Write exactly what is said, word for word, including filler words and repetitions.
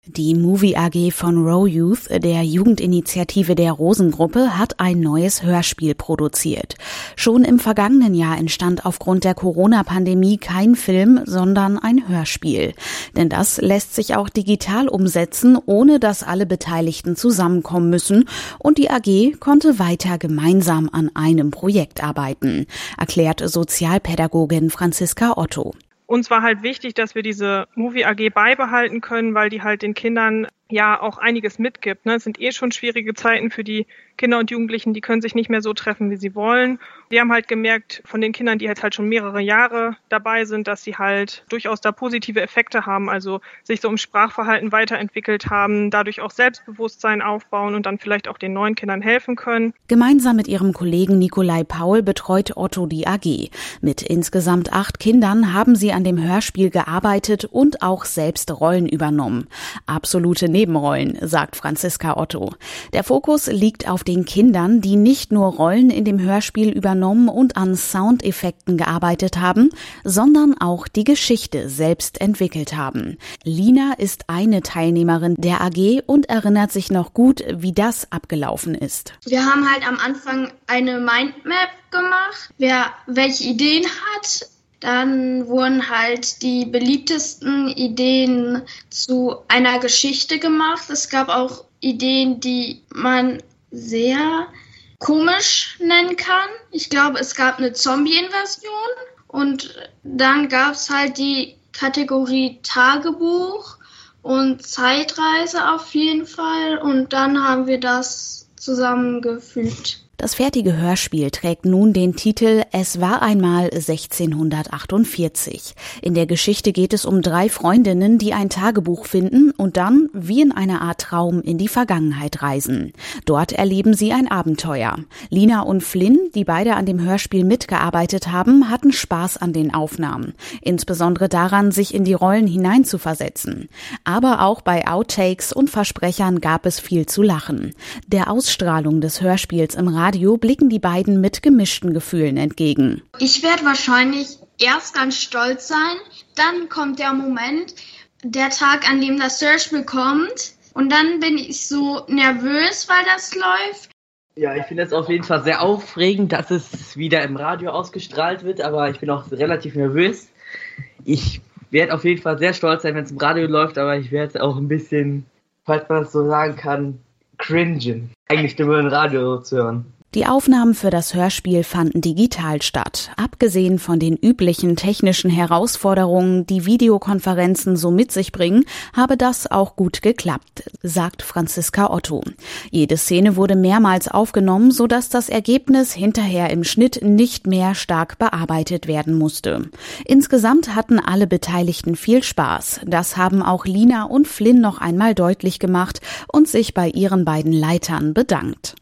Die Movie A G von Row Youth, der Jugendinitiative der Rosengruppe, hat ein neues Hörspiel produziert. Schon im vergangenen Jahr entstand aufgrund der Corona-Pandemie kein Film, sondern ein Hörspiel. Denn das lässt sich auch digital umsetzen, ohne dass alle Beteiligten zusammenkommen müssen. Und die A G konnte weiter gemeinsam an einem Projekt arbeiten, erklärt Sozialpädagogin Franziska Otto. Uns war halt wichtig, dass wir diese Movie A G beibehalten können, weil die halt den Kindern ja auch einiges mitgibt. Ne? Es sind eh schon schwierige Zeiten für die Kinder und Jugendlichen, die können sich nicht mehr so treffen, wie sie wollen. Wir haben halt gemerkt von den Kindern, die jetzt halt schon mehrere Jahre dabei sind, dass sie halt durchaus da positive Effekte haben, also sich so im Sprachverhalten weiterentwickelt haben, dadurch auch Selbstbewusstsein aufbauen und dann vielleicht auch den neuen Kindern helfen können. Gemeinsam mit ihrem Kollegen Nikolai Paul betreut Otto die A G. Mit insgesamt acht Kindern haben sie an dem Hörspiel gearbeitet und auch selbst Rollen übernommen. Absolute Nebenrollen, sagt Franziska Otto. Der Fokus liegt auf den Kindern, die nicht nur Rollen in dem Hörspiel übernommen und an Soundeffekten gearbeitet haben, sondern auch die Geschichte selbst entwickelt haben. Lina ist eine Teilnehmerin der A G und erinnert sich noch gut, wie das abgelaufen ist. Wir haben halt am Anfang eine Mindmap gemacht, wer welche Ideen hat. Dann wurden halt die beliebtesten Ideen zu einer Geschichte gemacht. Es gab auch Ideen, die man sehr komisch nennen kann. Ich glaube, es gab eine Zombie-Invasion und dann gab es halt die Kategorie Tagebuch und Zeitreise auf jeden Fall und dann haben wir das zusammengefügt. Das fertige Hörspiel trägt nun den Titel »Es war einmal sechzehnhundertachtundvierzig«. In der Geschichte geht es um drei Freundinnen, die ein Tagebuch finden und dann, wie in einer Art Traum, in die Vergangenheit reisen. Dort erleben sie ein Abenteuer. Lina und Flynn, die beide an dem Hörspiel mitgearbeitet haben, hatten Spaß an den Aufnahmen. Insbesondere daran, sich in die Rollen hineinzuversetzen. Aber auch bei Outtakes und Versprechern gab es viel zu lachen. Der Ausstrahlung des Hörspiels im Radio Radio blicken die beiden mit gemischten Gefühlen entgegen. Ich werde wahrscheinlich erst ganz stolz sein, dann kommt der Moment, der Tag, an dem das Hörspiel kommt und dann bin ich so nervös, weil das läuft. Ja, ich finde es auf jeden Fall sehr aufregend, dass es wieder im Radio ausgestrahlt wird, aber ich bin auch relativ nervös. Ich werde auf jeden Fall sehr stolz sein, wenn es im Radio läuft, aber ich werde auch ein bisschen, falls man das so sagen kann, cringen, eigentlich Stimme im Radio zu hören. Die Aufnahmen für das Hörspiel fanden digital statt. Abgesehen von den üblichen technischen Herausforderungen, die Videokonferenzen so mit sich bringen, habe das auch gut geklappt, sagt Franziska Otto. Jede Szene wurde mehrmals aufgenommen, sodass das Ergebnis hinterher im Schnitt nicht mehr stark bearbeitet werden musste. Insgesamt hatten alle Beteiligten viel Spaß. Das haben auch Lina und Flynn noch einmal deutlich gemacht und sich bei ihren beiden Leitern bedankt.